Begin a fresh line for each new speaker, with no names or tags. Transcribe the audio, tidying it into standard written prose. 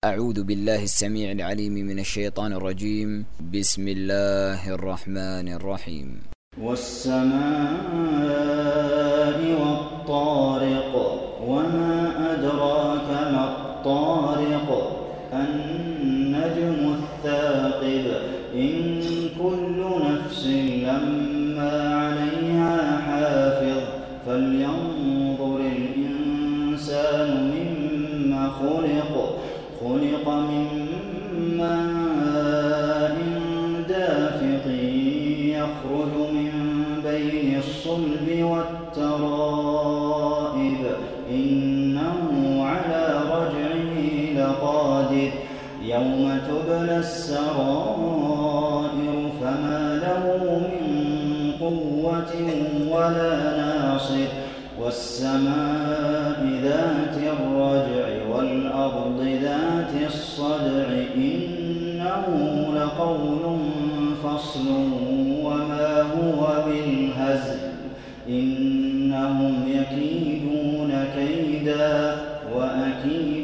أعوذ بالله السميع العليم من الشيطان الرجيم. بسم الله الرحمن الرحيم.
والسماء والطارق وما أدراك ما الطارق النجم الثاقب إن كل نفس لما عليها حافظ فلينظر الإنسان مما خلق من ماء دافق يخرج من بين الصلب والترائب إنه على رجعه لقادر يوم تبلى السرائر فما له من قوة ولا ناصر والسماء ذات الرجع والأرض ذات الصدع إنه لقول فصل وما هو بالهزل إنهم يكيدون كيدا وأكيد